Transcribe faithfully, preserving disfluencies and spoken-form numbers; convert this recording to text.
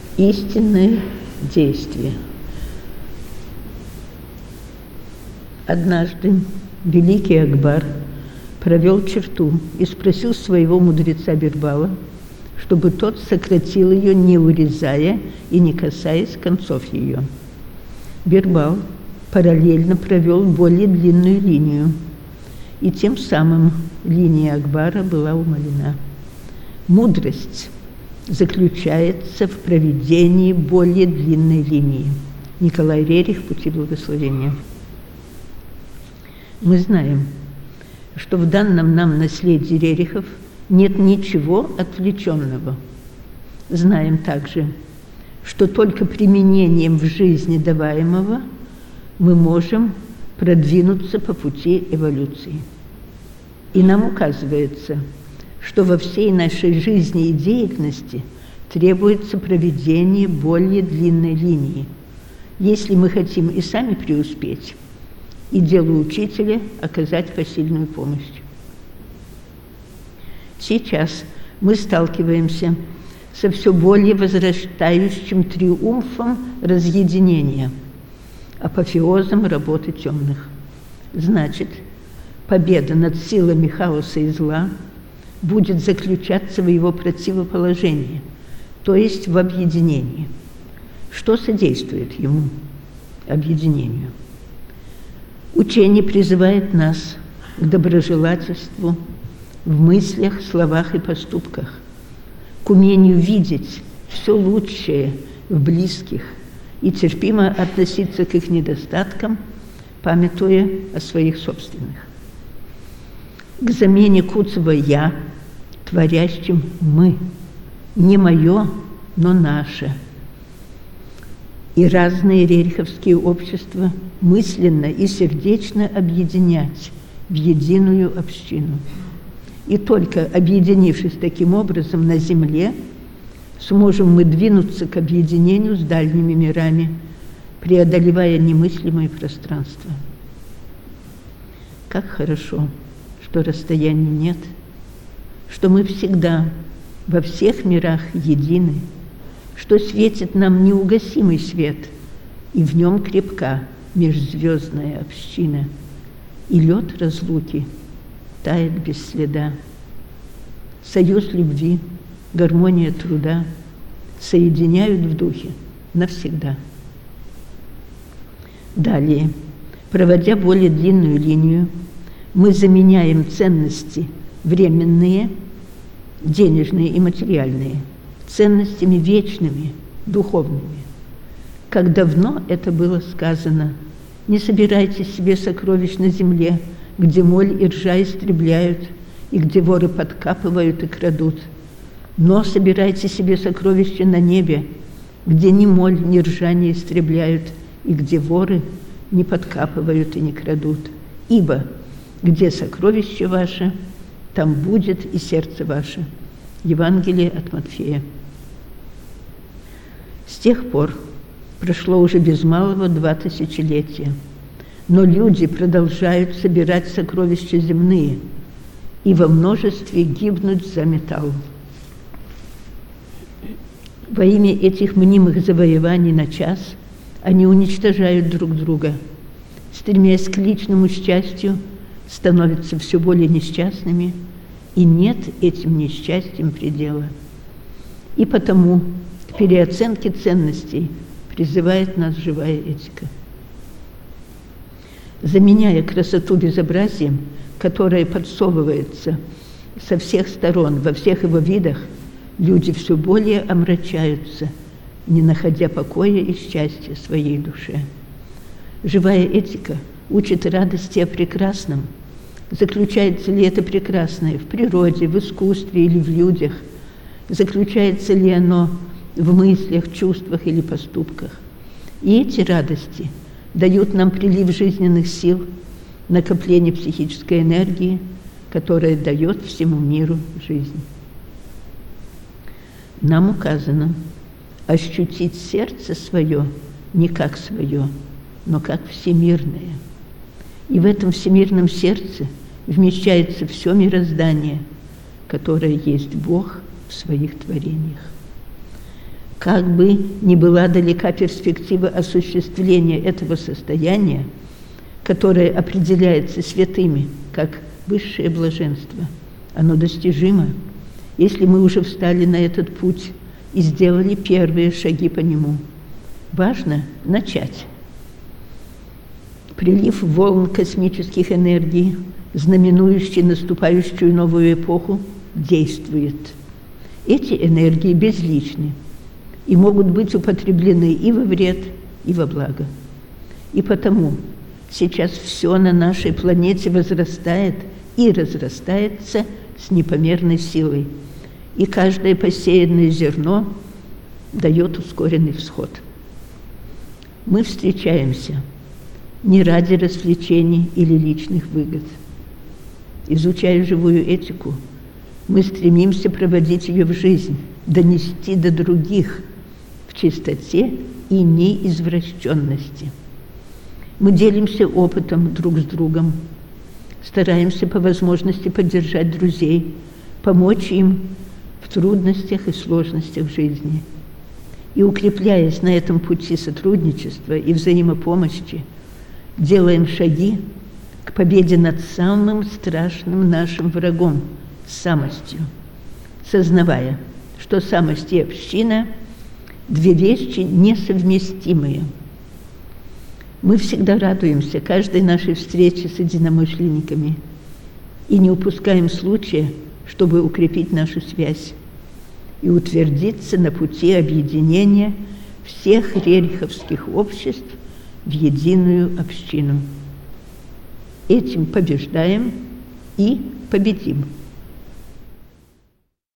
Истинное действие. Однажды великий Акбар провел черту и спросил своего мудреца Бирбала, чтобы тот сократил ее, не урезая и не касаясь концов ее. Бирбал параллельно провел более длинную линию, и тем самым линия Акбара была умалена. Мудрость заключается в проведении более длинной линии. Николай Рерих, «Пути благословения». Мы знаем, что в данном нам наследии Рерихов нет ничего отвлеченного. Знаем также, что только применением в жизни даваемого мы можем продвинуться по пути эволюции. И нам указывается, что во всей нашей жизни и деятельности требуется проведение более длинной линии, если мы хотим и сами преуспеть, и делу учителя оказать посильную помощь. Сейчас мы сталкиваемся со все более возрастающим триумфом разъединения, апофеозом работы темных. Значит, победа над силами хаоса и зла будет заключаться в его противоположении, то есть в объединении. Что содействует ему? Объединению. Учение призывает нас к доброжелательству в мыслях, словах и поступках, к умению видеть все лучшее в близких и терпимо относиться к их недостаткам, памятуя о своих собственных. К замене куцого «я» творящим «мы», не мое, но наше. И разные рериховские общества мысленно и сердечно объединять в единую общину. И только объединившись таким образом на земле, сможем мы двинуться к объединению с дальними мирами, преодолевая немыслимое пространство. Как хорошо, что расстояний нет, что мы всегда во всех мирах едины, что светит нам неугасимый свет, и в нем крепка межзвездная община, и лед разлуки тает без следа. Союз любви, гармония труда соединяют в духе навсегда. Далее, проводя более длинную линию, мы заменяем ценности временные, денежные и материальные, ценностями вечными, духовными. Как давно это было сказано: не собирайте себе сокровищ на земле, где моль и ржа истребляют, и где воры подкапывают и крадут, но собирайте себе сокровища на небе, где ни моль, ни ржа не истребляют, и где воры не подкапывают и не крадут. Ибо где сокровище ваше, там будет и сердце ваше. Евангелие от Матфея. С тех пор прошло уже без малого два тысячелетия, но люди продолжают собирать сокровища земные и во множестве гибнуть за металл. Во имя этих мнимых завоеваний на час они уничтожают друг друга, стремясь к личному счастью, становятся все более несчастными, и нет этим несчастьям предела. И потому к переоценке ценностей призывает нас живая этика. Заменяя красоту безобразием, которое подсовывается со всех сторон, во всех его видах, люди все более омрачаются, не находя покоя и счастья своей душе. Живая этика учит радости о прекрасном. Заключается ли это прекрасное в природе, в искусстве или в людях? Заключается ли оно в мыслях, чувствах или поступках? И эти радости дают нам прилив жизненных сил, накопление психической энергии, которая дает всему миру жизнь. Нам указано ощутить сердце свое не как свое, но как всемирное. И в этом всемирном сердце вмещается все мироздание, которое есть Бог в своих творениях. Как бы ни была далека перспектива осуществления этого состояния, которое определяется святыми как высшее блаженство, оно достижимо, если мы уже встали на этот путь и сделали первые шаги по нему. Важно начать. Прилив волн космических энергий, знаменующий наступающую новую эпоху, действует. Эти энергии безличны и могут быть употреблены и во вред, и во благо. И потому сейчас все на нашей планете возрастает и разрастается с непомерной силой, и каждое посеянное зерно дает ускоренный всход. Мы встречаемся не ради развлечений или личных выгод. Изучая живую этику, мы стремимся проводить ее в жизнь, донести до других в чистоте и неизвращенности. Мы делимся опытом друг с другом, стараемся по возможности поддержать друзей, помочь им в трудностях и сложностях жизни. И, укрепляясь на этом пути сотрудничества и взаимопомощи, делаем шаги к победе над самым страшным нашим врагом – самостью, сознавая, что самость и община – две вещи несовместимые. Мы всегда радуемся каждой нашей встрече с единомышленниками и не упускаем случая, чтобы укрепить нашу связь и утвердиться на пути объединения всех рериховских обществ в единую общину. Этим побеждаем и победим.